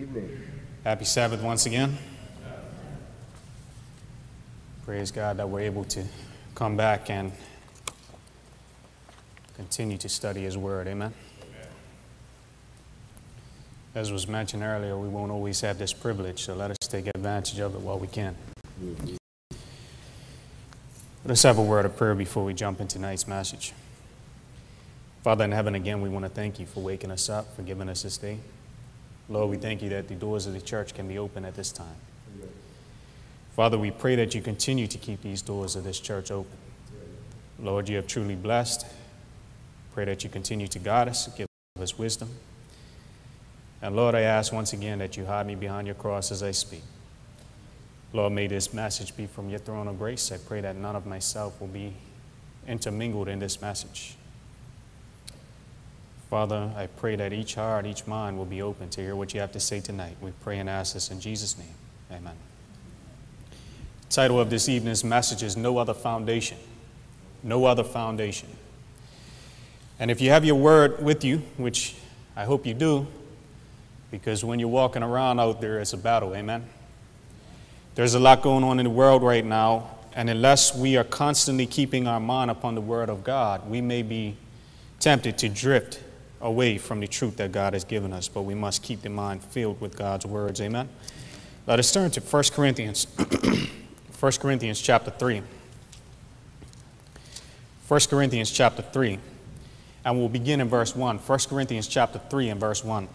evening. Happy Sabbath once again. Praise God that we're able to come back and continue to study His Word. Amen. As was mentioned earlier, we won't always have this privilege, so let us take advantage of it while we can. Let us have a word of prayer before we jump into tonight's message. Father in heaven, again, we want to thank you for waking us up, for giving us this day. Lord, we thank you that the doors of the church can be open at this time. Father, we pray that you continue to keep these doors of this church open. Lord, you have truly blessed. Pray that you continue to guide us, give us wisdom. And Lord, I ask once again that you hide me behind your cross as I speak. Lord, may this message be from your throne of grace. I pray that none of myself will be intermingled in this message. Father, I pray that each heart, each mind will be open to hear what you have to say tonight. We pray and ask this in Jesus' name. Amen. The title of this evening's message is No Other Foundation. No Other Foundation. And if you have your word with you, which I hope you do, because when you're walking around out there, it's a battle, amen? There's a lot going on in the world right now, and unless we are constantly keeping our mind upon the Word of God, we may be tempted to drift away from the truth that God has given us, but we must keep the mind filled with God's words, amen? Let us turn to 1 Corinthians, 1 Corinthians chapter 3. 1 Corinthians chapter 3, and we'll begin in verse 1. 1 Corinthians chapter 3 and verse 1.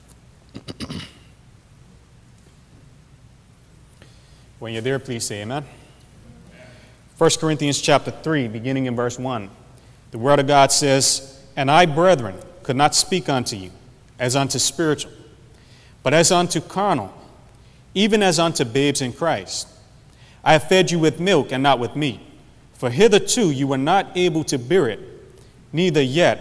When you're there, please say amen. 1 Corinthians chapter 3, beginning in verse 1. The Word of God says, "And I, brethren, could not speak unto you as unto spiritual, but as unto carnal, even as unto babes in Christ. I have fed you with milk and not with meat, for hitherto you were not able to bear it, neither yet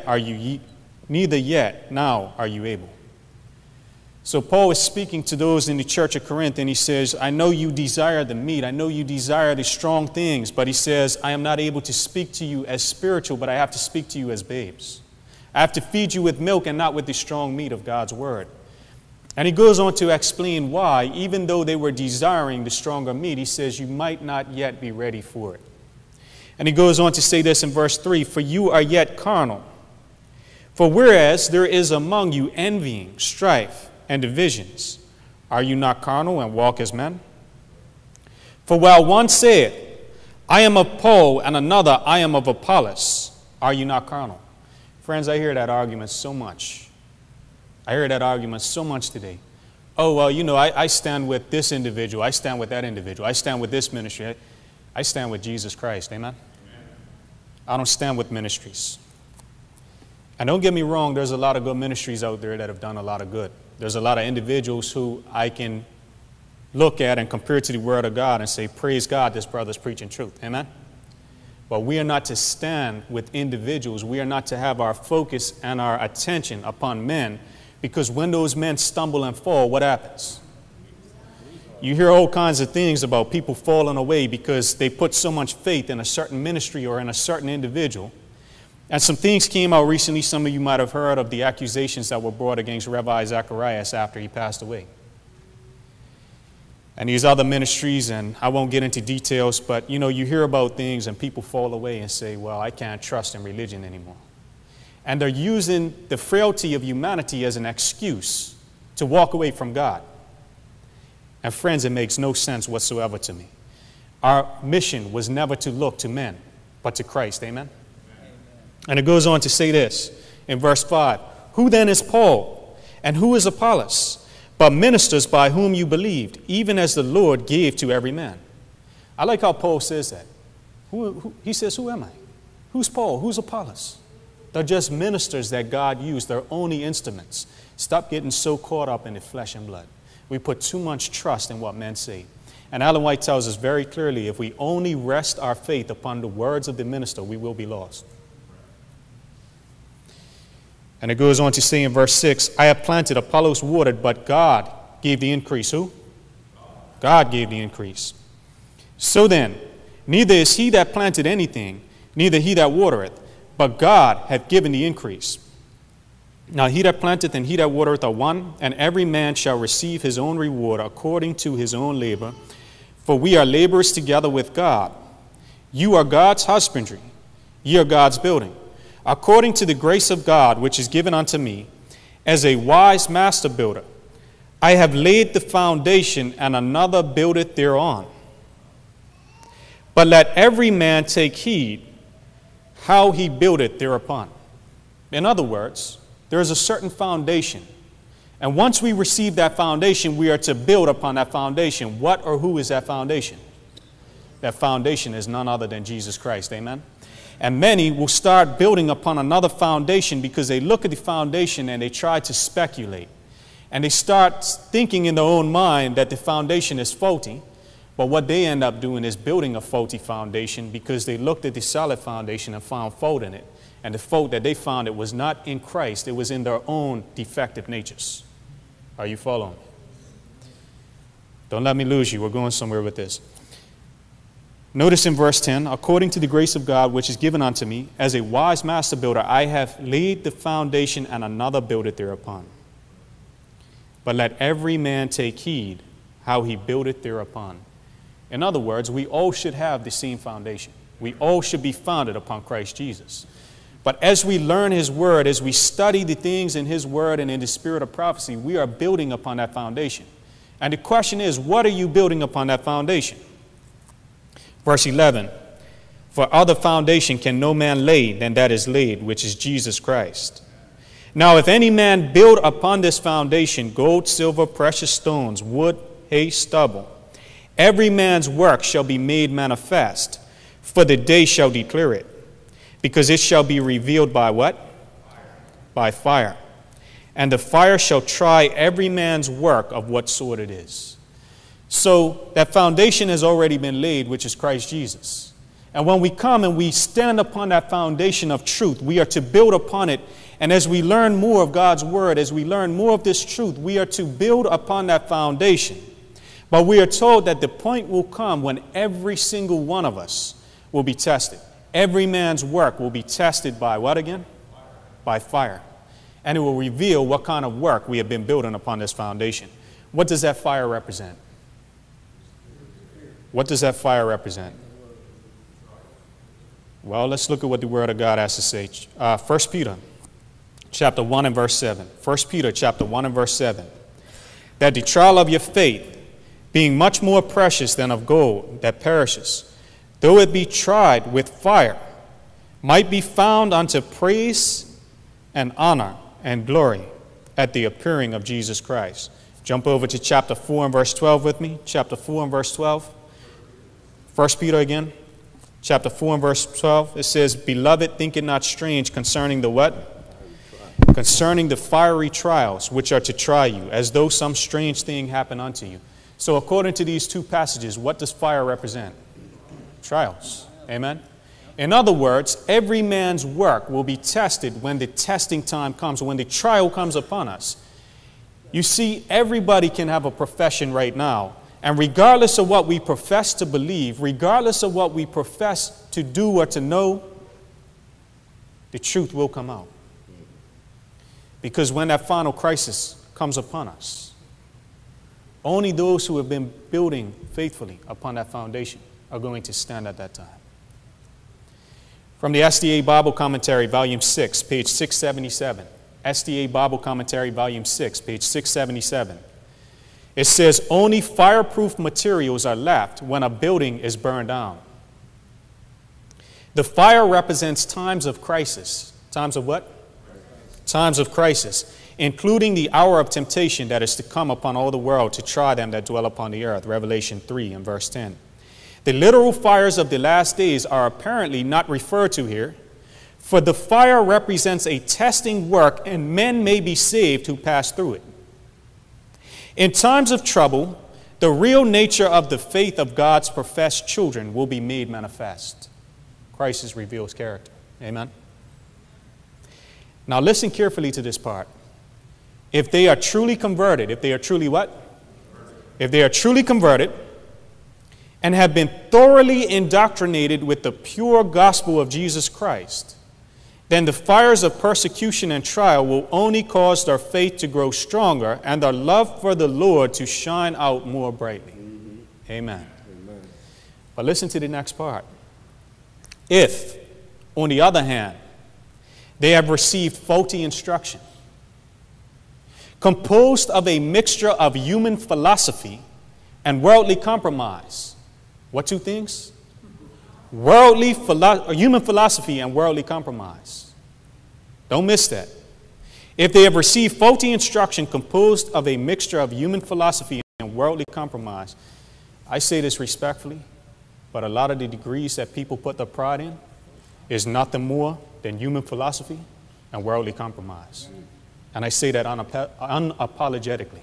now are you able." So Paul is speaking to those in the church of Corinth, and he says, I know you desire the meat, I know you desire the strong things, but he says, I am not able to speak to you as spiritual, but I have to speak to you as babes. I have to feed you with milk and not with the strong meat of God's word. And he goes on to explain why, even though they were desiring the stronger meat, he says, you might not yet be ready for it. And he goes on to say this in verse 3, "For you are yet carnal. For whereas there is among you envying, strife, and divisions, are you not carnal and walk as men? For while one saith, I am of Paul, and another, I am of Apollos, are you not carnal?" Friends, I hear that argument so much. I hear that argument so much today. Oh, well, you know, I stand with this individual. I stand with that individual. I stand with this ministry. I stand with Jesus Christ. Amen? I don't stand with ministries. And don't get me wrong, there's a lot of good ministries out there that have done a lot of good. There's a lot of individuals who I can look at and compare to the Word of God and say, praise God, this brother's preaching truth. Amen? But we are not to stand with individuals. We are not to have our focus and our attention upon men, because when those men stumble and fall, what happens? You hear all kinds of things about people falling away because they put so much faith in a certain ministry or in a certain individual. And some things came out recently. Some of you might have heard of the accusations that were brought against Rabbi Zacharias after he passed away. And these other ministries, and I won't get into details, but you know, you hear about things and people fall away and say, well, I can't trust in religion anymore. And they're using the frailty of humanity as an excuse to walk away from God. And friends, it makes no sense whatsoever to me. Our mission was never to look to men, but to Christ. Amen? And it goes on to say this in verse 5. "Who then is Paul, and who is Apollos, but ministers by whom you believed, even as the Lord gave to every man?" I like how Paul says that. He says, who am I? Who's Paul? Who's Apollos? They're just ministers that God used. They're only instruments. Stop getting so caught up in the flesh and blood. We put too much trust in what men say. And Ellen White tells us very clearly, if we only rest our faith upon the words of the minister, we will be lost. And it goes on to say in verse 6, "I have planted, Apollos watered, but God gave the increase." Who? God gave the increase. "So then, neither is he that planted anything, neither he that watereth, but God hath given the increase. Now he that planteth and he that watereth are one, and every man shall receive his own reward according to his own labor. For we are laborers together with God. You are God's husbandry, ye are God's building. According to the grace of God which is given unto me, as a wise master builder, I have laid the foundation, and another buildeth thereon. But let every man take heed how he buildeth thereupon. In other words, there is a certain foundation. And once we receive that foundation, we are to build upon that foundation. What or who is that foundation? That foundation is none other than Jesus Christ. Amen? And many will start building upon another foundation because they look at the foundation and they try to speculate. And they start thinking in their own mind that the foundation is faulty. But what they end up doing is building a faulty foundation because they looked at the solid foundation and found fault in it. And the fault that they found, it was not in Christ, it was in their own defective natures. Are you following me? Don't let me lose you. We're going somewhere with this. Notice in verse 10, according to the grace of God which is given unto me, as a wise master builder, I have laid the foundation, and another buildeth thereupon. But let every man take heed how he buildeth thereupon. In other words, we all should have the same foundation. We all should be founded upon Christ Jesus. But as we learn his word, as we study the things in his word and in the spirit of prophecy, we are building upon that foundation. And the question is, what are you building upon that foundation? Verse 11, for other foundation can no man lay than that is laid, which is Jesus Christ. Now if any man build upon this foundation gold, silver, precious stones, wood, hay, stubble, every man's work shall be made manifest, for the day shall declare it. Because it shall be revealed by what? Fire. By fire. And the fire shall try every man's work of what sort it is. So that foundation has already been laid, which is Christ Jesus. And when we come and we stand upon that foundation of truth, we are to build upon it. And as we learn more of God's word, as we learn more of this truth, we are to build upon that foundation. But we are told that the point will come when every single one of us will be tested. Every man's work will be tested by what again? Fire. By fire. And it will reveal what kind of work we have been building upon this foundation. What does that fire represent? What does that fire represent? Well, let's look at what the Word of God has to say. 1 Peter chapter 1 and verse 7. 1 Peter chapter 1 and verse 7. That the trial of your faith, being much more precious than of gold that perishes, though it be tried with fire, might be found unto praise and honor and glory at the appearing of Jesus Christ. Jump over to chapter 4 and verse 12 with me. Chapter 4 and verse 12. 1 Peter again. Chapter 4 and verse 12. It says, Beloved, think it not strange concerning the what? Concerning the fiery trials which are to try you, as though some strange thing happened unto you. So according to these two passages, what does fire represent? Trials. Amen. In other words, every man's work will be tested when the testing time comes, when the trial comes upon us. You see, everybody can have a profession right now, and regardless of what we profess to believe, regardless of what we profess to do or to know, the truth will come out. Because when that final crisis comes upon us, only those who have been building faithfully upon that foundation are going to stand at that time. From the SDA Bible Commentary, Volume 6, page 677. SDA Bible Commentary, Volume 6, page 677. It says, only fireproof materials are left when a building is burned down. The fire represents times of crisis. Times of what? Times of crisis, including the hour of temptation that is to come upon all the world to try them that dwell upon the earth. Revelation 3 and verse 10. The literal fires of the last days are apparently not referred to here, for the fire represents a testing work, and men may be saved who pass through it. In times of trouble, the real nature of the faith of God's professed children will be made manifest. Christ reveals character. Amen. Now listen carefully to this part. If they are truly converted, if they are truly what? If they are truly converted and have been thoroughly indoctrinated with the pure gospel of Jesus Christ, then the fires of persecution and trial will only cause their faith to grow stronger and their love for the Lord to shine out more brightly. Amen. But listen to the next part. If, on the other hand, they have received faulty instruction, composed of a mixture of human philosophy and worldly compromise. What two things? Human philosophy and worldly compromise. Don't miss that. If they have received faulty instruction composed of a mixture of human philosophy and worldly compromise, I say this respectfully, but a lot of the degrees that people put their pride in is nothing more than human philosophy and worldly compromise. And I say that unapologetically.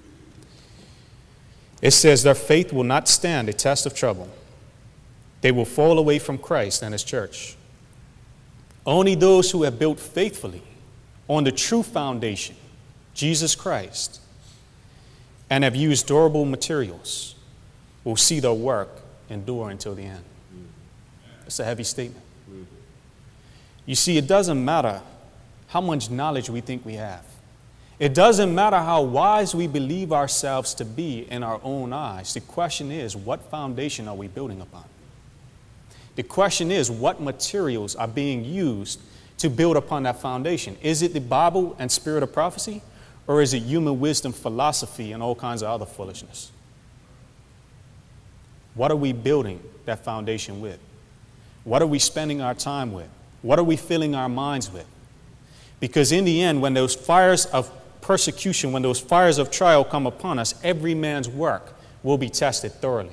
It says their faith will not stand the test of trouble. They will fall away from Christ and his church. Only those who have built faithfully on the true foundation, Jesus Christ, and have used durable materials will see their work endure until the end. It's a heavy statement. You see, it doesn't matter how much knowledge we think we have. It doesn't matter how wise we believe ourselves to be in our own eyes. The question is, what foundation are we building upon? The question is, what materials are being used to build upon that foundation? Is it the Bible and spirit of prophecy? Or is it human wisdom, philosophy, and all kinds of other foolishness? What are we building that foundation with? What are we spending our time with? What are we filling our minds with? Because in the end, when those fires of persecution, when those fires of trial come upon us, every man's work will be tested thoroughly.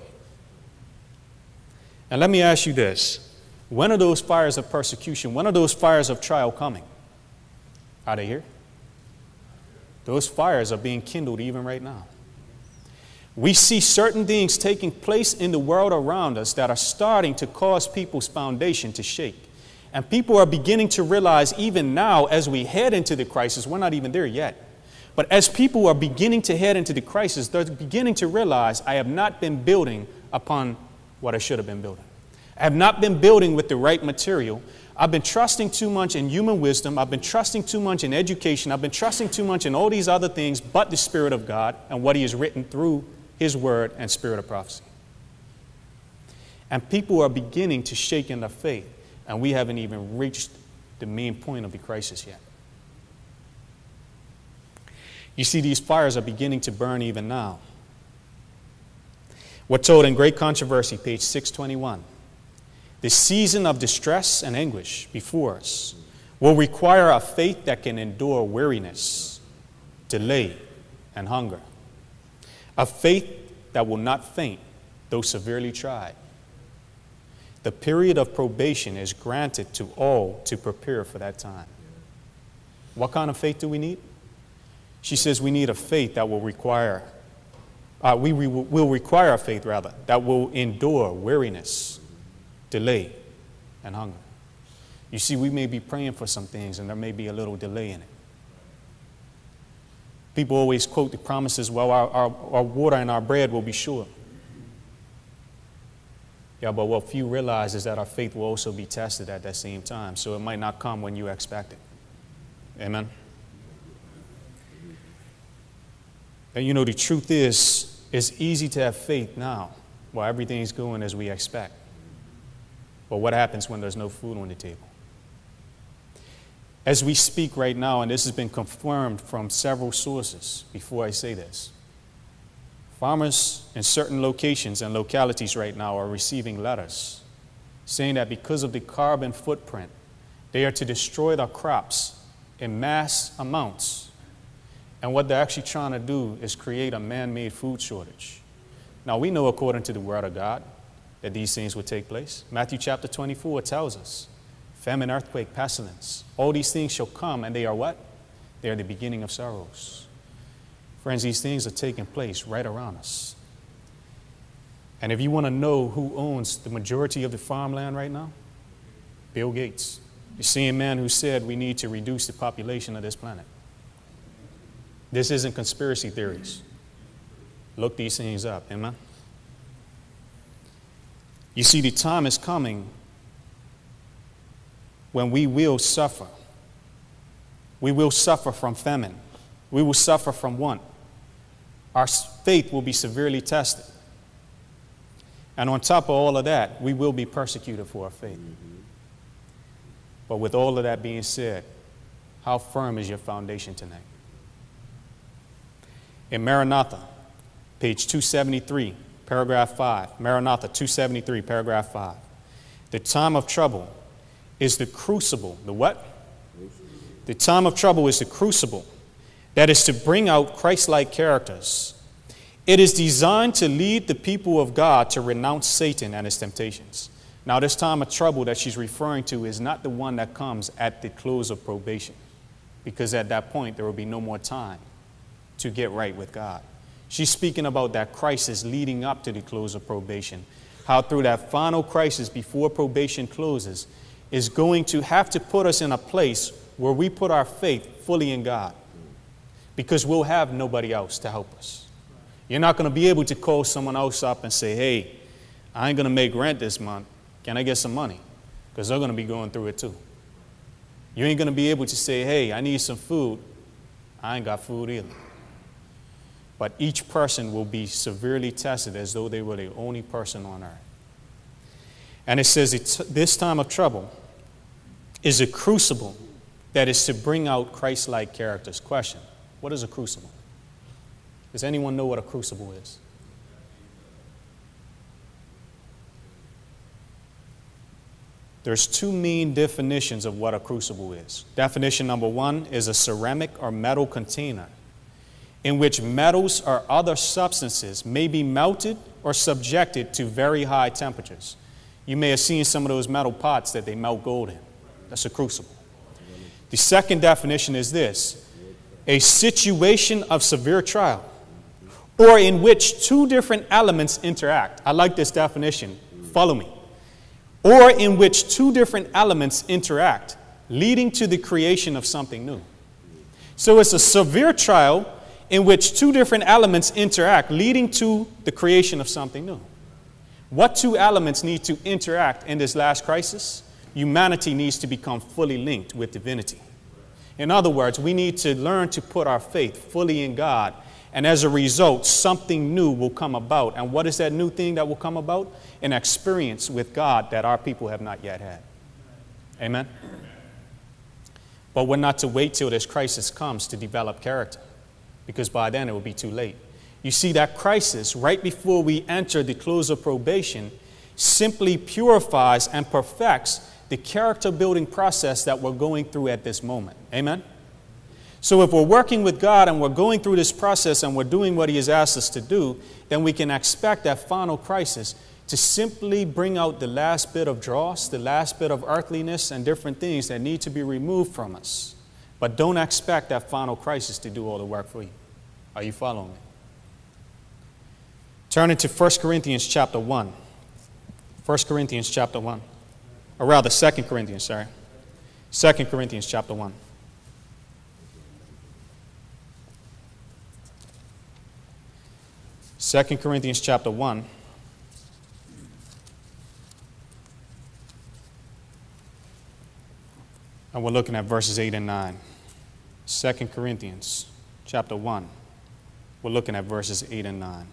And let me ask you this. When are those fires of persecution, when are those fires of trial coming? Are they here? Those fires are being kindled even right now. We see certain things taking place in the world around us that are starting to cause people's foundation to shake. And people are beginning to realize even now as we head into the crisis, we're not even there yet. But as people are beginning to head into the crisis, they're beginning to realize I have not been building upon what I should have been building. I have not been building with the right material. I've been trusting too much in human wisdom. I've been trusting too much in education. I've been trusting too much in all these other things but the Spirit of God and what He has written through His Word and spirit of prophecy. And people are beginning to shake in their faith, and we haven't even reached the main point of the crisis yet. You see, these fires are beginning to burn even now. We're told in Great Controversy, page 621, the season of distress and anguish before us will require a faith that can endure weariness, delay, and hunger. A faith that will not faint, though severely tried. The period of probation is granted to all to prepare for that time. What kind of faith do we need? She says we need a faith that will require, will require a faith, rather, that will endure weariness, delay, and hunger. You see, we may be praying for some things and there may be a little delay in it. People always quote the promises, well, our water and our bread will be sure. Yeah, but what few realize is that our faith will also be tested at that same time, so it might not come when you expect it. Amen? And you know, the truth is, it's easy to have faith now while everything's going as we expect. But what happens when there's no food on the table? As we speak right now, and this has been confirmed from several sources before I say this, farmers in certain locations and localities right now are receiving letters saying that because of the carbon footprint, they are to destroy their crops in mass amounts. And what they're actually trying to do is create a man-made food shortage. Now, we know according to the Word of God that these things would take place. Matthew chapter 24 tells us, famine, earthquake, pestilence, all these things shall come, and they are what? They are the beginning of sorrows. Friends, these things are taking place right around us. And if you want to know who owns the majority of the farmland right now, Bill Gates, the same man who said we need to reduce the population of this planet. This isn't conspiracy theories. Look these things up, amen? You see, the time is coming when we will suffer. We will suffer from famine. We will suffer from want. Our faith will be severely tested. And on top of all of that, we will be persecuted for our faith. But with all of that being said, how firm is your foundation tonight? In Maranatha, page 273, paragraph 5. Maranatha 273, paragraph 5. The time of trouble is the crucible. The what? The time of trouble is the crucible that is to bring out Christ-like characters. It is designed to lead the people of God to renounce Satan and his temptations. Now, this time of trouble that she's referring to is not the one that comes at the close of probation, because at that point there will be no more time to get right with God. She's speaking about that crisis leading up to the close of probation, how through that final crisis before probation closes is going to have to put us in a place where we put our faith fully in God, because we'll have nobody else to help us. You're not going to be able to call someone else up and say, hey, I ain't going to make rent this month. Can I get some money? Because they're going to be going through it too. You ain't going to be able to say, hey, I need some food. I ain't got food either. But each person will be severely tested as though they were the only person on earth. And it says this time of trouble is a crucible that is to bring out Christ-like characters. Question, what is a crucible? Does anyone know what a crucible is? There's two main definitions of what a crucible is. Definition number one is a ceramic or metal container in which metals or other substances may be melted or subjected to very high temperatures. You may have seen some of those metal pots that they melt gold in. That's a crucible. The second definition is this: a situation of severe trial, or in which two different elements interact. I like this definition. Follow me. Or in which two different elements interact, leading to the creation of something new. So it's a severe trial in which two different elements interact, leading to the creation of something new. What two elements need to interact in this last crisis? Humanity needs to become fully linked with divinity. In other words, we need to learn to put our faith fully in God, and as a result, something new will come about. And what is that new thing that will come about? An experience with God that our people have not yet had. Amen? But we're not to wait till this crisis comes to develop character, because by then it will be too late. You see, that crisis right before we enter the close of probation simply purifies and perfects the character building process that we're going through at this moment. Amen? So if we're working with God and we're going through this process and we're doing what He has asked us to do, then we can expect that final crisis to simply bring out the last bit of dross, the last bit of earthliness and different things that need to be removed from us. But don't expect that final crisis to do all the work for you. Are you following me? Turning to 1 Corinthians chapter 1. 1 Corinthians chapter 1. Or rather, 2 Corinthians, sorry. 2 Corinthians chapter 1. Second Corinthians chapter 1. And we're looking at verses 8 and 9. 2 Corinthians chapter 1. We're looking at verses 8 and 9.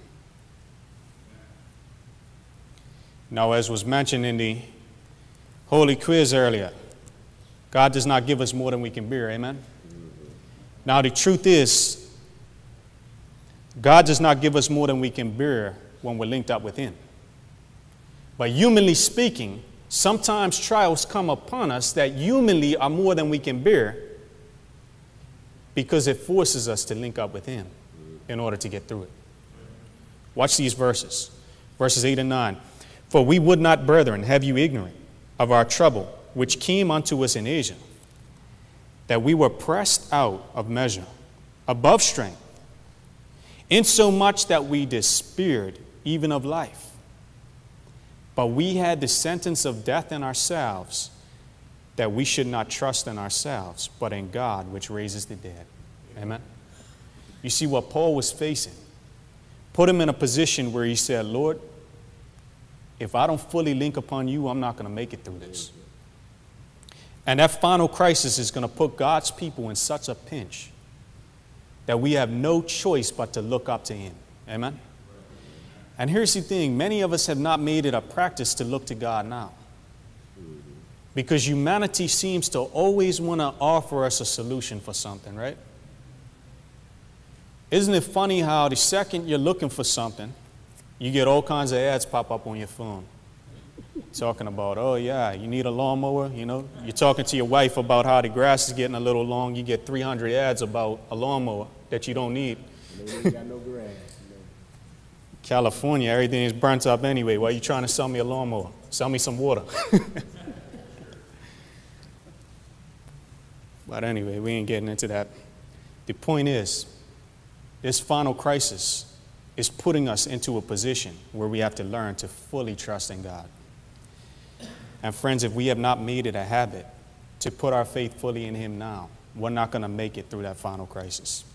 Now, as was mentioned in the Holy Quiz earlier, God does not give us more than we can bear. Amen? Now, the truth is, God does not give us more than we can bear when we're linked up with Him. But humanly speaking, sometimes trials come upon us that humanly are more than we can bear because it forces us to link up with Him in order to get through it. Watch these verses. Verses 8 and 9. For we would not, brethren, have you ignorant of our trouble, which came unto us in Asia, that we were pressed out of measure, above strength, insomuch that we despaired even of life. But we had the sentence of death in ourselves, that we should not trust in ourselves, but in God, which raises the dead. Amen? You see what Paul was facing put him in a position where he said, Lord, if I don't fully link upon you, I'm not going to make it through this. And that final crisis is going to put God's people in such a pinch that we have no choice but to look up to him. Amen? And here's the thing. Many of us have not made it a practice to look to God now. Because humanity seems to always want to offer us a solution for something, right? Isn't it funny how the second you're looking for something, you get all kinds of ads pop up on your phone talking about, oh yeah, you need a lawnmower, you know. You're talking to your wife about how the grass is getting a little long, you get 300 ads about a lawnmower that you don't need. You got no grass. California, everything is burnt up anyway. Why are you trying to sell me a lawnmower? Sell me some water. But anyway, we ain't getting into that. The point is, this final crisis is putting us into a position where we have to learn to fully trust in God. And friends, if we have not made it a habit to put our faith fully in him now, we're not going to make it through that final crisis.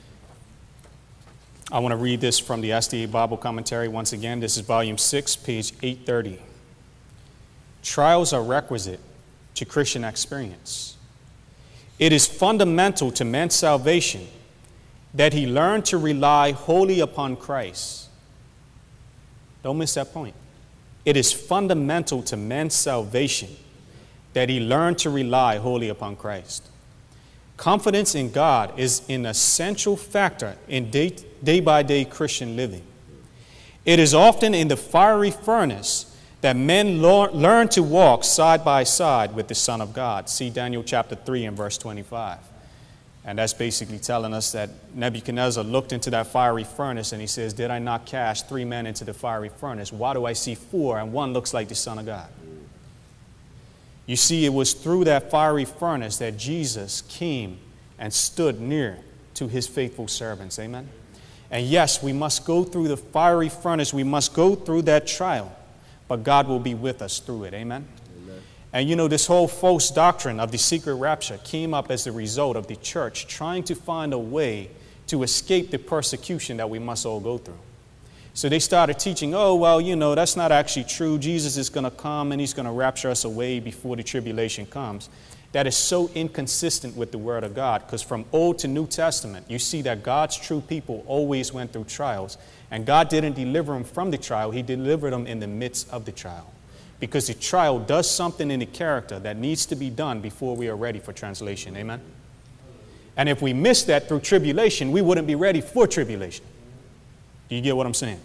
I want to read this from the SDA Bible Commentary once again. This is volume 6, page 830. Trials are requisite to Christian experience. It is fundamental to man's salvation that he learn to rely wholly upon Christ. Don't miss that point. It is fundamental to man's salvation that he learn to rely wholly upon Christ. Confidence in God is an essential factor in day-by-day Christian living. It is often in the fiery furnace that men learn to walk side by side with the Son of God. See Daniel chapter 3 and verse 25. And that's basically telling us that Nebuchadnezzar looked into that fiery furnace and he says, did I not cast 3 men into the fiery furnace? Why do I see 4 and one looks like the Son of God? You see, it was through that fiery furnace that Jesus came and stood near to his faithful servants. Amen? And yes, we must go through the fiery furnace. We must go through that trial. But God will be with us through it. Amen? Amen. And you know, this whole false doctrine of the secret rapture came up as a result of the church trying to find a way to escape the persecution that we must all go through. So they started teaching, oh, well, you know, that's not actually true. Jesus is going to come and he's going to rapture us away before the tribulation comes. That is so inconsistent with the Word of God, because from Old to New Testament, you see that God's true people always went through trials. And God didn't deliver them from the trial. He delivered them in the midst of the trial. Because the trial does something in the character that needs to be done before we are ready for translation. Amen? And if we miss that through tribulation, we wouldn't be ready for tribulation. Do you get what I'm saying?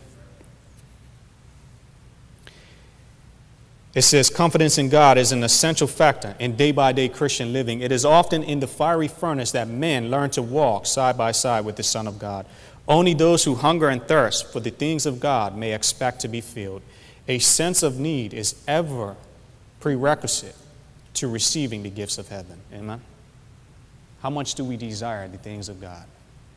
It says confidence in God is an essential factor in day-by-day Christian living. It is often in the fiery furnace that men learn to walk side by side with the Son of God. Only those who hunger and thirst for the things of God may expect to be filled. A sense of need is ever prerequisite to receiving the gifts of heaven. Amen? How much do we desire the things of God?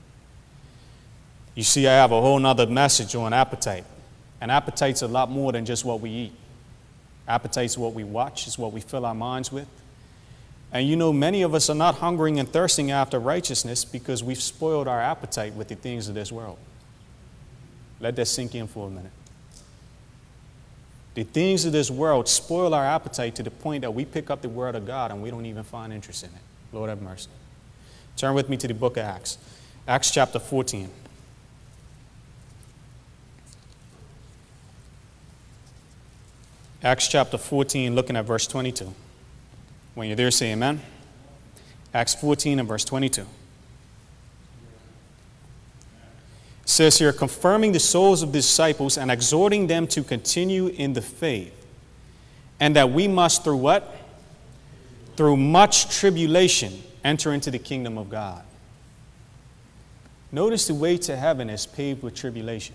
You see, I have a whole nother message on appetite. And appetite's a lot more than just what we eat. Appetite's what we watch, is what we fill our minds with. And you know, many of us are not hungering and thirsting after righteousness because we've spoiled our appetite with the things of this world. Let that sink in for a minute. The things of this world spoil our appetite to the point that we pick up the Word of God and we don't even find interest in it. Lord have mercy. Turn with me to the book of Acts. Acts chapter 14. Acts chapter 14, looking at verse 22. When you're there, say amen. Acts 14 and verse 22. It says here, confirming the souls of the disciples and exhorting them to continue in the faith, and that we must, through what? Through much tribulation, enter into the kingdom of God. Notice the way to heaven is paved with tribulation.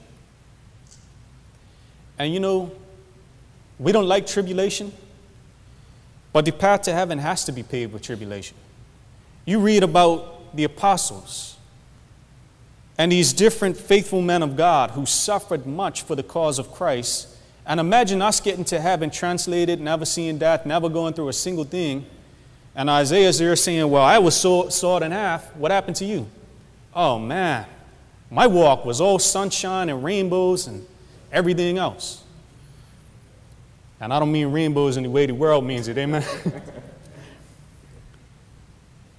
And you know, we don't like tribulation, but the path to heaven has to be paved with tribulation. You read about the apostles and these different faithful men of God who suffered much for the cause of Christ. And imagine us getting to heaven, translated, never seeing death, never going through a single thing. And Isaiah's there saying, well, I was sawed in half. What happened to you? Oh, man, my walk was all sunshine and rainbows and everything else. And I don't mean rainbows in the way the world means it, amen?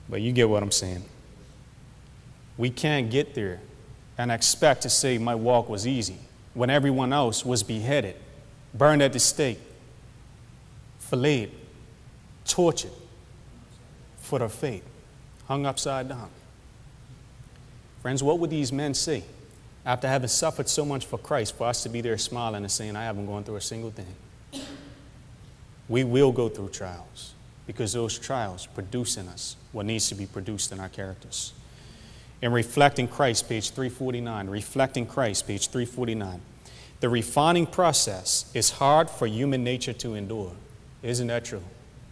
But you get what I'm saying. We can't get there and expect to say my walk was easy when everyone else was beheaded, burned at the stake, filleted, tortured for their faith, hung upside down. Friends, what would these men say after having suffered so much for Christ for us to be there smiling and saying, I haven't gone through a single thing? We will go through trials because those trials produce in us what needs to be produced in our characters. In Reflecting Christ, page 349, Reflecting Christ, page 349, the refining process is hard for human nature to endure. Isn't that true?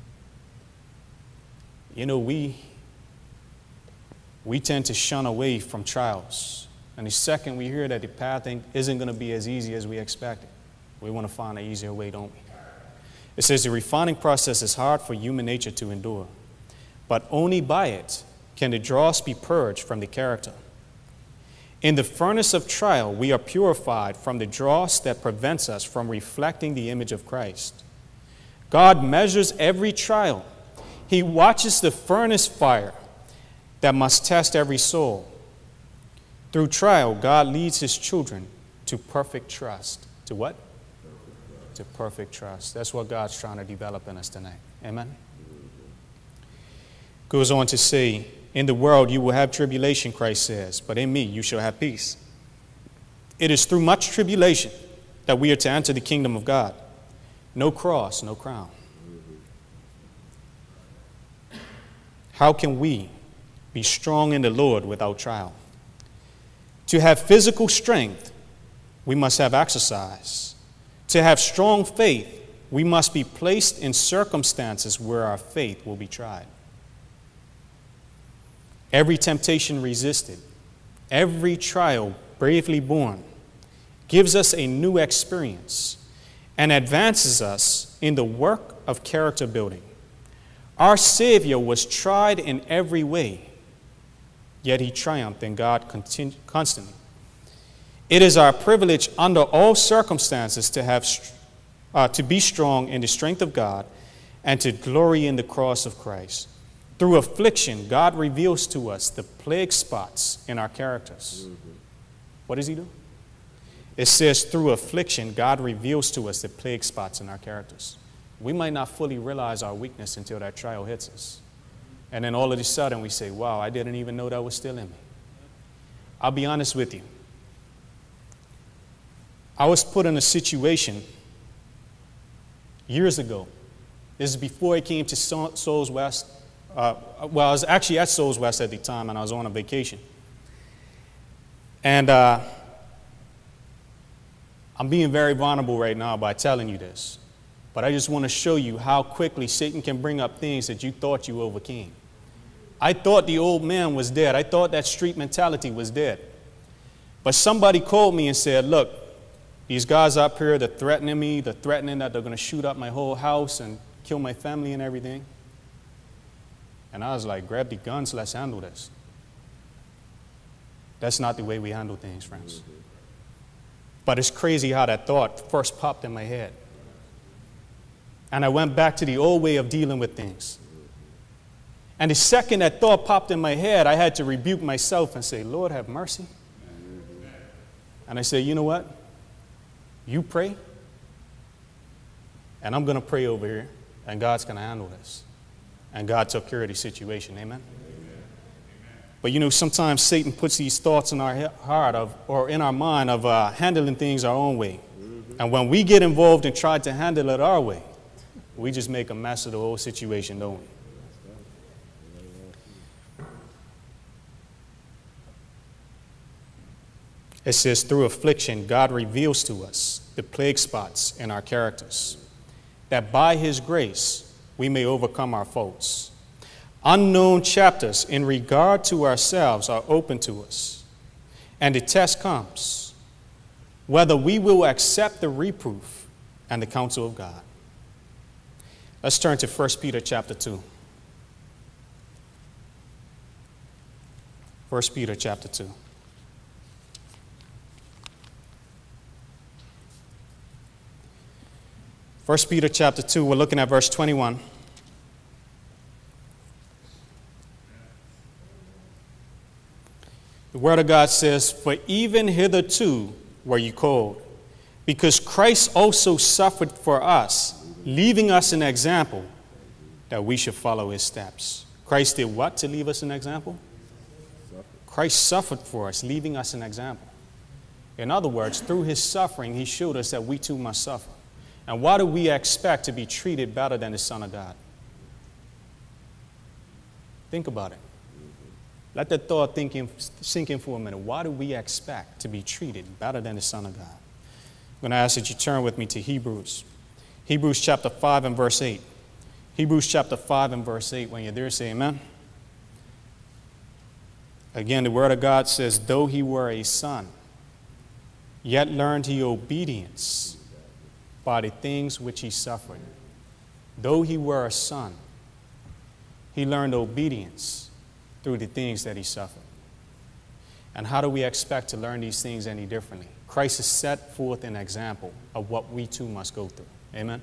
You know, we tend to shun away from trials. And the second we hear that the path isn't going to be as easy as we expected, we want to find an easier way, don't we? It says the refining process is hard for human nature to endure, but only by it can the dross be purged from the character. In the furnace of trial, we are purified from the dross that prevents us from reflecting the image of Christ. God measures every trial. He watches the furnace fire that must test every soul. Through trial, God leads his children to perfect trust. To what? To perfect trust. That's what God's trying to develop in us tonight. Amen? Goes on to say, in the world you will have tribulation, Christ says, but in me you shall have peace. It is through much tribulation that we are to enter the kingdom of God. No cross, no crown. How can we be strong in the Lord without trial? To have physical strength, we must have exercise. To have strong faith, we must be placed in circumstances where our faith will be tried. Every temptation resisted, every trial bravely borne, gives us a new experience and advances us in the work of character building. Our Savior was tried in every way, yet he triumphed in God constantly. It is our privilege under all circumstances to be strong in the strength of God and to glory in the cross of Christ. Through affliction, God reveals to us the plague spots in our characters. What does he do? It says through affliction, God reveals to us the plague spots in our characters. We might not fully realize our weakness until that trial hits us. And then all of a sudden we say, wow, I didn't even know that was still in me. I'll be honest with you. I was put in a situation years ago. This is before I came to Souls West. I was actually at Souls West at the time, and I was on a vacation. And I'm being very vulnerable right now by telling you this. But I just want to show you how quickly Satan can bring up things that you thought you overcame. I thought the old man was dead. I thought that street mentality was dead. But somebody called me and said, look, these guys up here, they're threatening me. They're threatening that they're going to shoot up my whole house and kill my family and everything. And I was like, grab the guns, let's handle this. That's not the way we handle things, friends. But it's crazy how that thought first popped in my head. And I went back to the old way of dealing with things. And the second that thought popped in my head, I had to rebuke myself and say, Lord, have mercy. And I said, you know what? You pray, and I'm going to pray over here, and God's going to handle this. And God took care of the situation. Amen? But you know, sometimes Satan puts these thoughts in our heart or in our mind of handling things our own way. And when we get involved and try to handle it our way, we just make a mess of the whole situation, don't we? It says, through affliction, God reveals to us the plague spots in our characters, that by his grace we may overcome our faults. Unknown chapters in regard to ourselves are open to us, and the test comes, whether we will accept the reproof and the counsel of God. Let's turn to 1 Peter chapter 2. 1 Peter chapter 2. First Peter chapter 2, we're looking at verse 21. Word of God says, "For even hitherto were you called, because Christ also suffered for us, leaving us an example that we should follow his steps." Christ did what to leave us an example? Christ suffered for us, leaving us an example. In other words, through his suffering, he showed us that we too must suffer. And why do we expect to be treated better than the Son of God? Think about it. Let that thought sink in for a minute. Why do we expect to be treated better than the Son of God? I'm going to ask that you turn with me to Hebrews. Hebrews chapter 5 and verse 8. Hebrews chapter 5 and verse 8. When you're there, say amen. Again, the Word of God says, "Though he were a son, yet learned he obedience by the things which he suffered." Though he were a son, he learned obedience through the things that he suffered. And how do we expect to learn these things any differently? Christ has set forth an example of what we too must go through. Amen?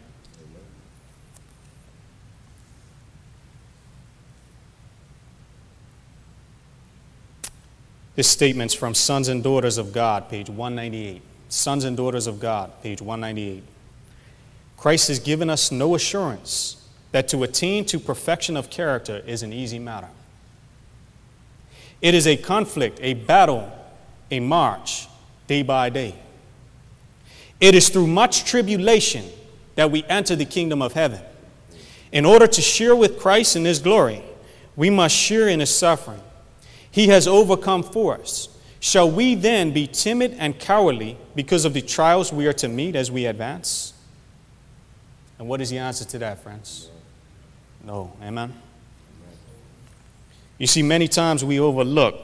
This statement's from Sons and Daughters of God, page 198. Sons and Daughters of God, page 198. Christ has given us no assurance that to attain to perfection of character is an easy matter. It is a conflict, a battle, a march, day by day. It is through much tribulation that we enter the kingdom of heaven. In order to share with Christ in his glory, we must share in his suffering. He has overcome for us. Shall we then be timid and cowardly because of the trials we are to meet as we advance? And what is the answer to that, friends? No. Amen? You see, many times we overlook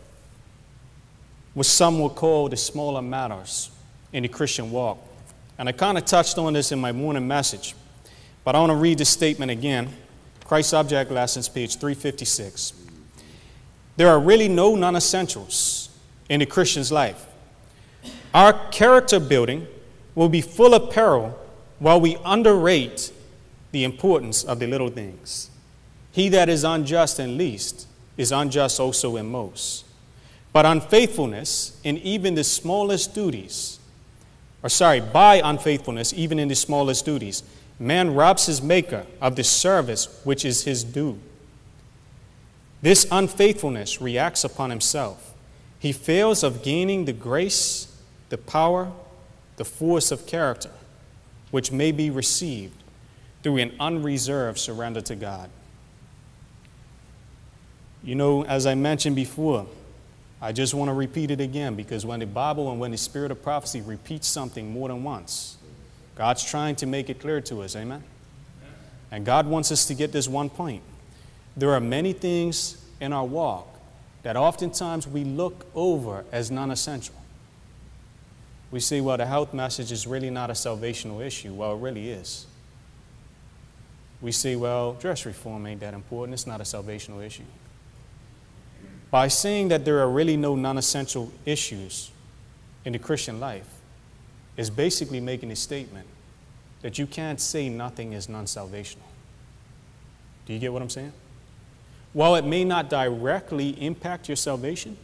what some would call the smaller matters in the Christian walk. And I kind of touched on this in my morning message, but I want to read this statement again. Christ's Object Lessons, page 356. There are really no non-essentials in the Christian's life. Our character building will be full of peril while we underrate the importance of the little things. He that is unjust in least is unjust also in most. But unfaithfulness in even the smallest duties, by unfaithfulness even in the smallest duties, man robs his maker of the service which is his due. This unfaithfulness reacts upon himself. He fails of gaining the grace, the power, the force of character, which may be received through an unreserved surrender to God. You know, as I mentioned before, I just want to repeat it again, because when the Bible and when the Spirit of prophecy repeats something more than once, God's trying to make it clear to us, amen? And God wants us to get this one point. There are many things in our walk that oftentimes we look over as non-essential. We say, well, the health message is really not a salvational issue. Well, it really is. We say, well, dress reform ain't that important. It's not a salvational issue. By saying that there are really no non-essential issues in the Christian life is basically making a statement that you can't say nothing is non-salvational. Do you get what I'm saying? While it may not directly impact your salvation,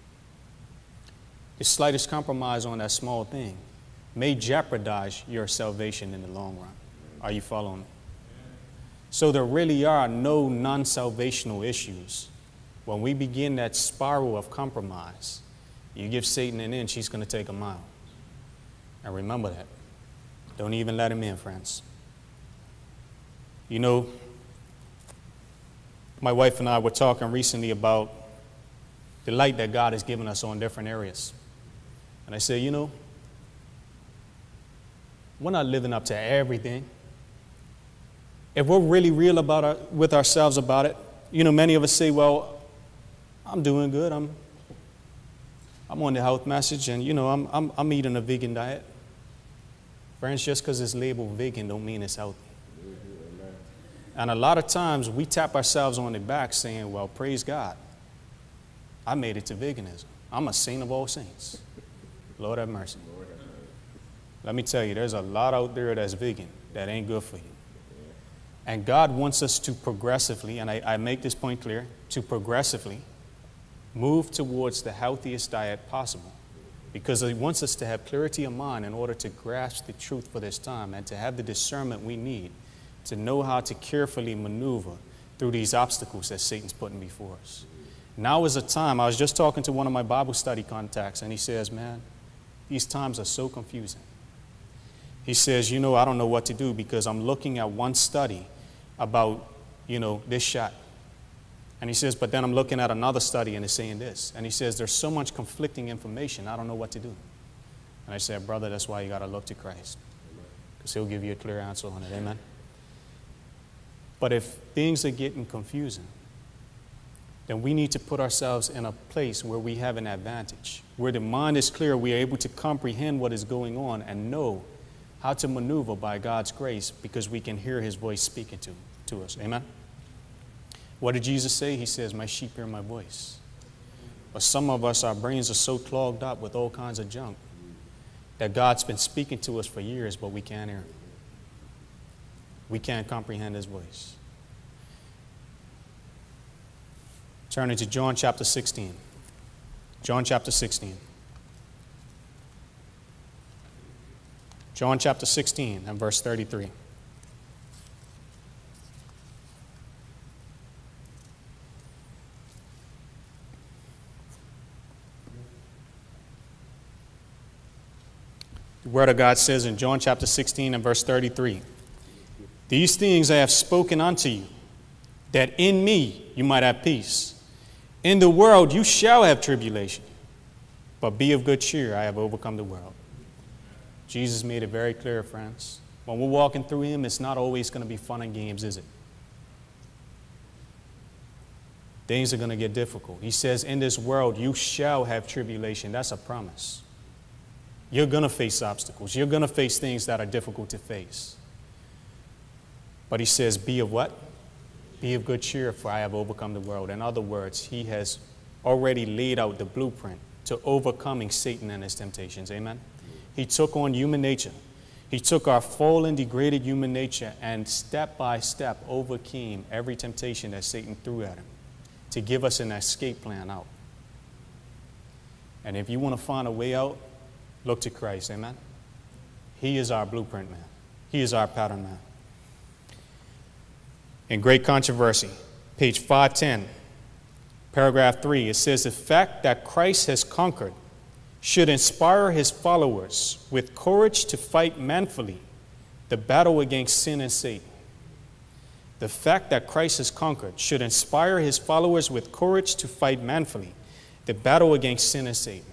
the slightest compromise on that small thing may jeopardize your salvation in the long run. Are you following me? So there really are no non-salvational issues. When we begin that spiral of compromise, you give Satan an inch, he's going to take a mile. And remember that. Don't even let him in, friends. You know, my wife and I were talking recently about the light that God has given us on different areas. And I said, you know, we're not living up to everything. If we're really real with ourselves about it, you know, many of us say, well, I'm doing good. I'm on the health message, and, you know, I'm eating a vegan diet. Friends, just because it's labeled vegan don't mean it's healthy. And a lot of times we tap ourselves on the back saying, well, praise God, I made it to veganism. I'm a saint of all saints. Lord have mercy. Let me tell you, there's a lot out there that's vegan that ain't good for you. And God wants us to progressively, and I make this point clear, to progressively Move towards the healthiest diet possible, because he wants us to have clarity of mind in order to grasp the truth for this time and to have the discernment we need to know how to carefully maneuver through these obstacles that Satan's putting before us. Now is a time. I was just talking to one of my Bible study contacts, and he says, man, these times are so confusing. He says, I don't know what to do because I'm looking at one study about, this shot. And he says, but then I'm looking at another study and it's saying this. And he says, there's so much conflicting information, I don't know what to do. And I said, brother, that's why you got to look to Christ, because he'll give you a clear answer on it. Amen. But if things are getting confusing, then we need to put ourselves in a place where we have an advantage, where the mind is clear, we are able to comprehend what is going on and know how to maneuver by God's grace, because we can hear his voice speaking to us. Amen? What did Jesus say? He says, my sheep hear my voice. But some of us, our brains are so clogged up with all kinds of junk that God's been speaking to us for years, but we can't hear him. We can't comprehend his voice. Turning to John chapter 16. John chapter 16. John chapter 16 and verse 33. The Word of God says in John chapter 16 and verse 33, these things I have spoken unto you, that in me you might have peace. In the world you shall have tribulation, but be of good cheer, I have overcome the world. Jesus made it very clear, friends. When we're walking through him, it's not always going to be fun and games, is it? Things are going to get difficult. He says, in this world you shall have tribulation. That's a promise. You're going to face obstacles. You're going to face things that are difficult to face. But he says, be of what? Be of good cheer, for I have overcome the world. In other words, he has already laid out the blueprint to overcoming Satan and his temptations. Amen? He took on human nature. He took our fallen, degraded human nature and step by step overcame every temptation that Satan threw at him to give us an escape plan out. And if you want to find a way out, look to Christ. Amen? He is our blueprint man. He is our pattern man. In Great Controversy, page 510, paragraph 3, it says, the fact that Christ has conquered should inspire his followers with courage to fight manfully the battle against sin and Satan. The fact that Christ has conquered should inspire his followers with courage to fight manfully the battle against sin and Satan.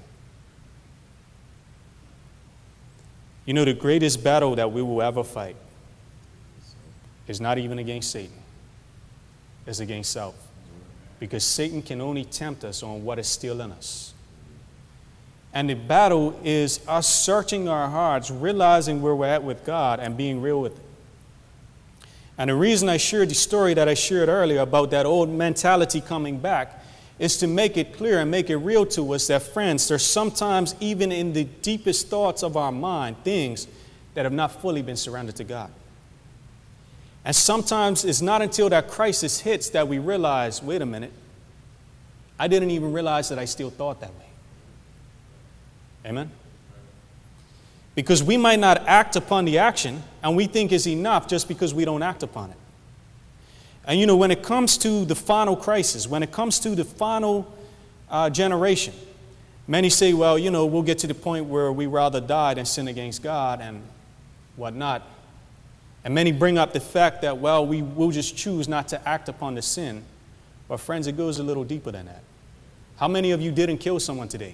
The greatest battle that we will ever fight is not even against Satan. It's against self. Because Satan can only tempt us on what is still in us. And the battle is us searching our hearts, realizing where we're at with God and being real with it. And the reason I shared the story that I shared earlier about that old mentality coming back is to make it clear and make it real to us that, friends, there's sometimes even in the deepest thoughts of our mind, things that have not fully been surrendered to God. And sometimes it's not until that crisis hits that we realize, wait a minute, I didn't even realize that I still thought that way. Amen? Because we might not act upon the action, and we think it's enough just because we don't act upon it. And when it comes to the final crisis, when it comes to the final generation, many say, well, we'll get to the point where we rather die than sin against God and whatnot. And many bring up the fact that, well, we will just choose not to act upon the sin. But friends, it goes a little deeper than that. How many of you didn't kill someone today?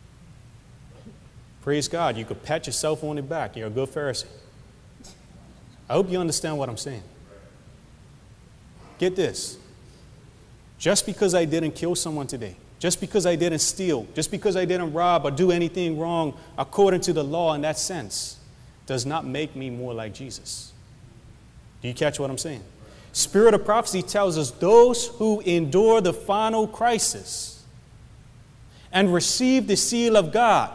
Praise God, you could pat yourself on the back. You're a good Pharisee. I hope you understand what I'm saying. Get this. Just because I didn't kill someone today, just because I didn't steal, just because I didn't rob or do anything wrong according to the law in that sense, does not make me more like Jesus. Do you catch what I'm saying? Spirit of prophecy tells us those who endure the final crisis and receive the seal of God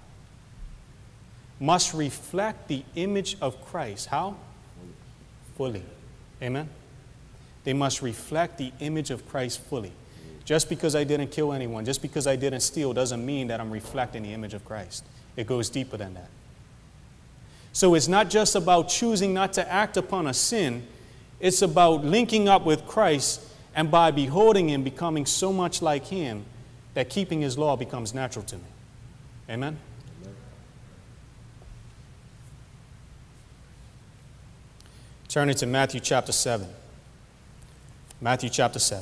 must reflect the image of Christ. How? Fully. Amen? They must reflect the image of Christ fully. Just because I didn't kill anyone, just because I didn't steal, doesn't mean that I'm reflecting the image of Christ. It goes deeper than that. So it's not just about choosing not to act upon a sin. It's about linking up with Christ, and by beholding him, becoming so much like him that keeping his law becomes natural to me. Amen? Turning to Matthew chapter 7. Matthew chapter 7.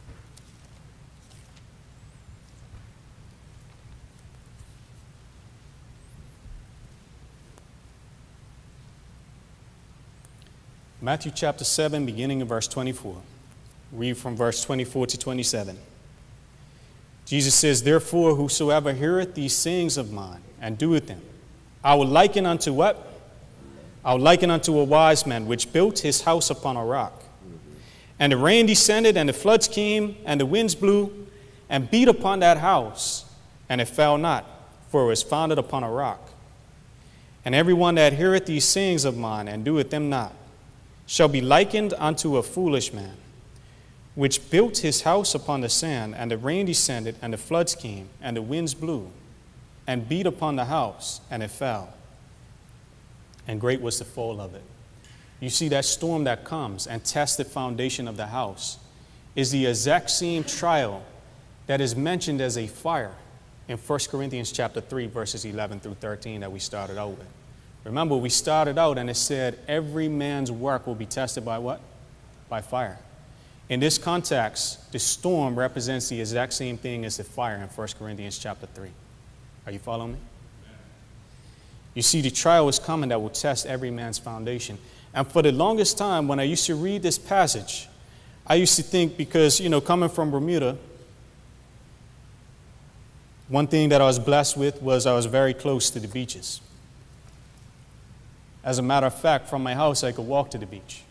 Matthew chapter 7, beginning in verse 24. Read from verse 24 to 27. Jesus says, "Therefore, whosoever heareth these sayings of mine and doeth them, I will liken unto what? I will liken unto a wise man which built his house upon a rock. And the rain descended, and the floods came, and the winds blew, and beat upon that house, and it fell not, for it was founded upon a rock. And every one that heareth these sayings of mine and doeth them not, shall be likened unto a foolish man, which built his house upon the sand, and the rain descended, and the floods came, and the winds blew, and beat upon the house, and it fell. And great was the fall of it." You see, that storm that comes and tests the foundation of the house is the exact same trial that is mentioned as a fire in 1 Corinthians chapter 3, verses 11 through 13 that we started out with. Remember, we started out and it said every man's work will be tested by what? By fire. In this context, the storm represents the exact same thing as the fire in 1 Corinthians chapter 3. Are you following me? You see, the trial is coming that will test every man's foundation. And for the longest time, when I used to read this passage, I used to think, because, coming from Bermuda, one thing that I was blessed with was I was very close to the beaches. As a matter of fact, from my house, I could walk to the beach.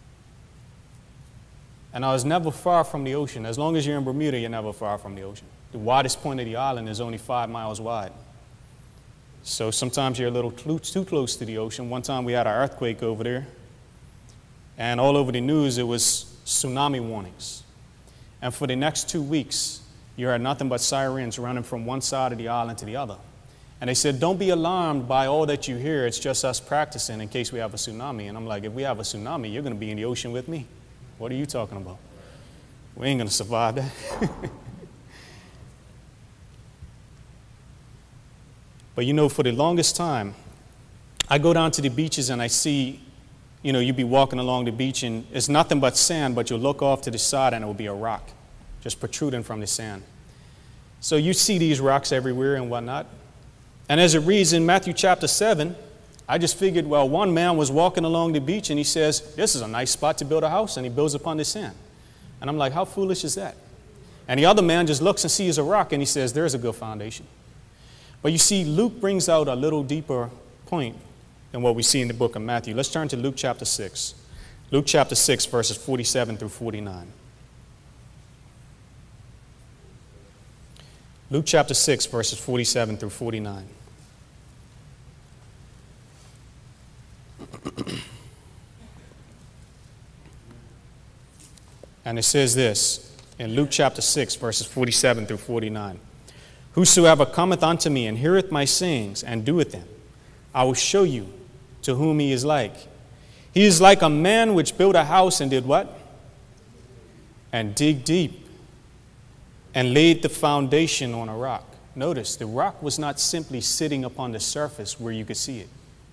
And I was never far from the ocean. As long as you're in Bermuda, you're never far from the ocean. The widest point of the island is only 5 miles wide. So sometimes you're a little too close to the ocean. One time we had an earthquake over there, and all over the news it was tsunami warnings. And for the next 2 weeks, you heard nothing but sirens running from one side of the island to the other. And they said, don't be alarmed by all that you hear. It's just us practicing in case we have a tsunami. And I'm like, if we have a tsunami, you're going to be in the ocean with me. What are you talking about? We ain't going to survive that. But for the longest time, I go down to the beaches and I see, you'd be walking along the beach and it's nothing but sand, but you'll look off to the side and it will be a rock just protruding from the sand. So you see these rocks everywhere and whatnot. And as it reads in Matthew chapter 7, I just figured, well, one man was walking along the beach and he says, this is a nice spot to build a house, and he builds upon the sand. And I'm like, how foolish is that? And the other man just looks and sees a rock and he says, there's a good foundation. But you see, Luke brings out a little deeper point than what we see in the book of Matthew. Let's turn to Luke chapter 6. Luke chapter 6, verses 47 through 49. Luke chapter 6, verses 47 through 49. And it says this in Luke chapter 6, verses 47 through 49. Whosoever cometh unto me and heareth my sayings and doeth them, I will show you to whom he is like. He is like a man which built a house and did what? And dig deep and laid the foundation on a rock. Notice, the rock was not simply sitting upon the surface where you could see it.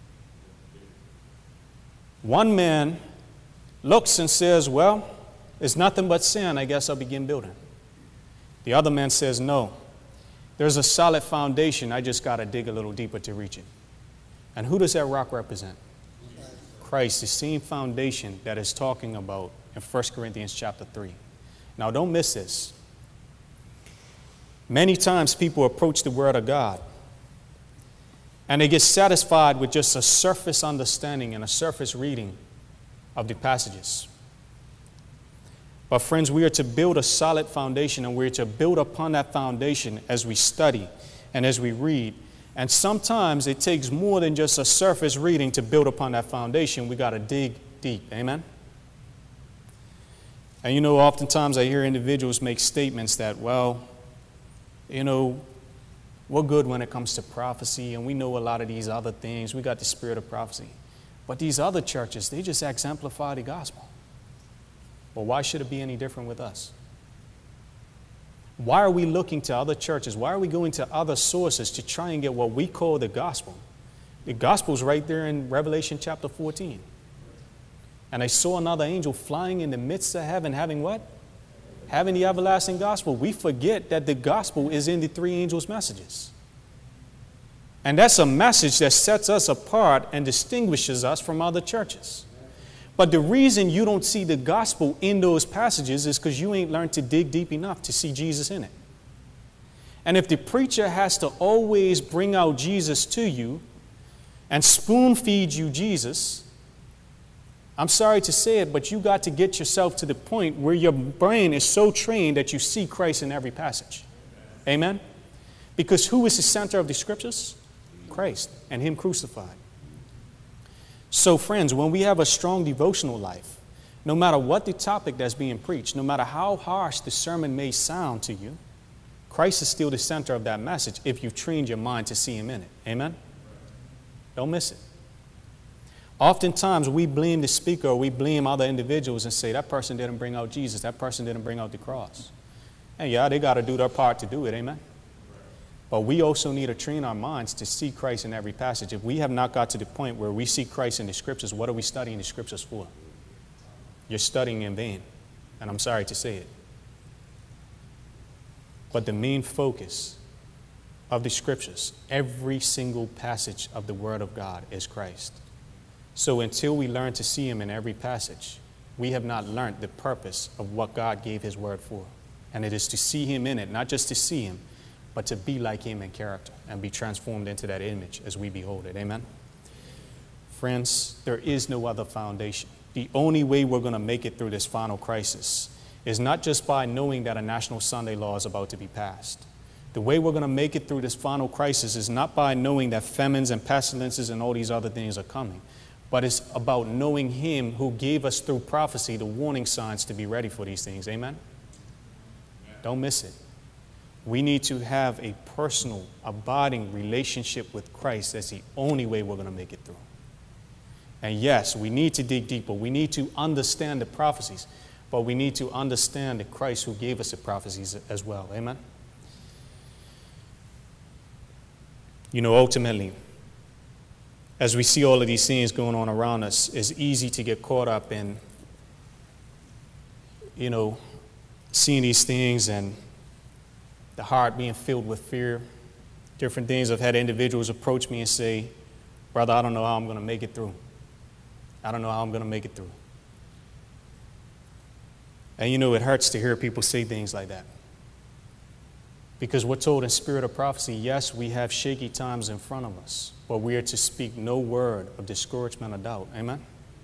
One man looks and says, well, it's nothing but sand, I guess I'll begin building. The other man says, no, there's a solid foundation, I just got to dig a little deeper to reach it. And who does that rock represent? Christ, the same foundation that is talking about in 1 Corinthians chapter 3. Now don't miss this. Many times people approach the Word of God and they get satisfied with just a surface understanding and a surface reading of the passages. But friends, we are to build a solid foundation, and we're to build upon that foundation as we study and as we read. And sometimes it takes more than just a surface reading to build upon that foundation. We got to dig deep. Amen? And you know, oftentimes I hear individuals make statements that, well, you know, we're good when it comes to prophecy, and we know a lot of these other things. We got the spirit of prophecy. But these other churches, they just exemplify the gospel. Well, why should it be any different with us? Why are we looking to other churches? Why are we going to other sources to try and get what we call the gospel? The gospel's right there in Revelation chapter 14. And I saw another angel flying in the midst of heaven, having what? Having the everlasting gospel. We forget that the gospel is in the three angels' messages. And that's a message that sets us apart and distinguishes us from other churches. But the reason you don't see the gospel in those passages is because you ain't learned to dig deep enough to see Jesus in it. And if the preacher has to always bring out Jesus to you and spoon feed you Jesus, I'm sorry to say it, but you got to get yourself to the point where your brain is so trained that you see Christ in every passage. Amen? Because who is the center of the scriptures? Christ and Him crucified. So friends, when we have a strong devotional life, no matter what the topic that's being preached, no matter how harsh the sermon may sound to you, Christ is still the center of that message if you've trained your mind to see Him in it. Amen? Don't miss it. Oftentimes we blame the speaker or we blame other individuals and say, that person didn't bring out Jesus, that person didn't bring out the cross. And yeah, they got to do their part to do it, amen? But we also need to train our minds to see Christ in every passage. If we have not got to the point where we see Christ in the scriptures, what are we studying the scriptures for? You're studying in vain, and I'm sorry to say it. But the main focus of the scriptures, every single passage of the Word of God is Christ. So until we learn to see Him in every passage, we have not learned the purpose of what God gave His Word for. And it is to see Him in it, not just to see Him, but to be like Him in character and be transformed into that image as we behold it. Amen? Friends, there is no other foundation. The only way we're going to make it through this final crisis is not just by knowing that a national Sunday law is about to be passed. The way we're going to make it through this final crisis is not by knowing that famines and pestilences and all these other things are coming, but it's about knowing Him who gave us through prophecy the warning signs to be ready for these things. Amen? Don't miss it. We need to have a personal, abiding relationship with Christ. That's the only way we're going to make it through. And yes, we need to dig deeper. We need to understand the prophecies, but we need to understand the Christ who gave us the prophecies as well. Amen? You know, ultimately, as we see all of these things going on around us, it's easy to get caught up in, you know, seeing these things and the heart being filled with fear. Different things. I've had individuals approach me and say, brother, I don't know how I'm going to make it through. I don't know how I'm going to make it through. And you know, it hurts to hear people say things like that. Because we're told in spirit of prophecy, yes, we have shaky times in front of us, but we are to speak no word of discouragement or doubt. Amen?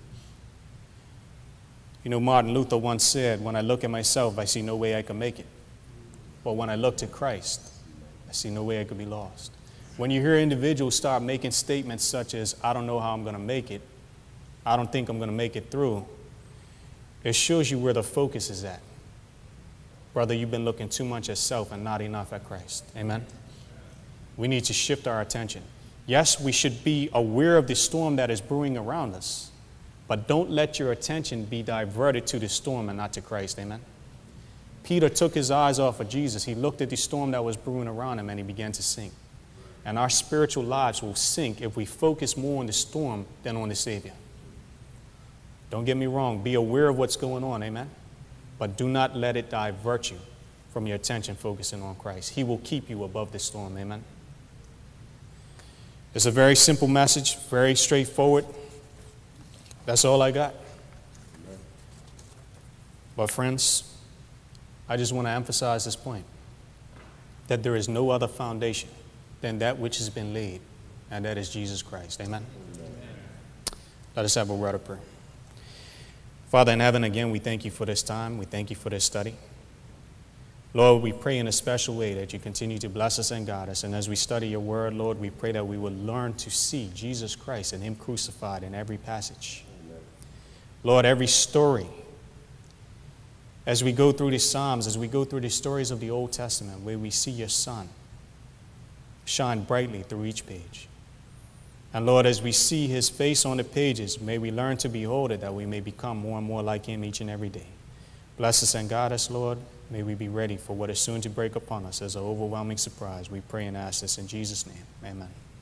You know, Martin Luther once said, when I look at myself, I see no way I can make it. But when I look to Christ, I see no way I could be lost. When you hear individuals start making statements such as, I don't know how I'm going to make it, I don't think I'm going to make it through, it shows you where the focus is at. Brother, you've been looking too much at self and not enough at Christ. Amen? We need to shift our attention. Yes, we should be aware of the storm that is brewing around us, but don't let your attention be diverted to the storm and not to Christ. Amen? Peter took his eyes off of Jesus. He looked at the storm that was brewing around him and he began to sink. And our spiritual lives will sink if we focus more on the storm than on the Savior. Don't get me wrong. Be aware of what's going on. Amen? But do not let it divert you from your attention focusing on Christ. He will keep you above the storm. Amen? It's a very simple message, very straightforward. That's all I got. But friends, I just want to emphasize this point, that there is no other foundation than that which has been laid, and that is Jesus Christ. Amen? Let us have a word of prayer. Father in heaven, again, we thank you for this time. We thank you for this study. Lord, we pray in a special way that you continue to bless us and guide us. And as we study your word, Lord, we pray that we will learn to see Jesus Christ and Him crucified in every passage. Lord, every story As we go through these Psalms, as we go through the stories of the Old Testament, where we see your Son shine brightly through each page. And Lord, as we see his face on the pages, may we learn to behold it, that we may become more and more like him each and every day. Bless us and guide us, Lord. May we be ready for what is soon to break upon us as an overwhelming surprise. We pray and ask this in Jesus' name. Amen.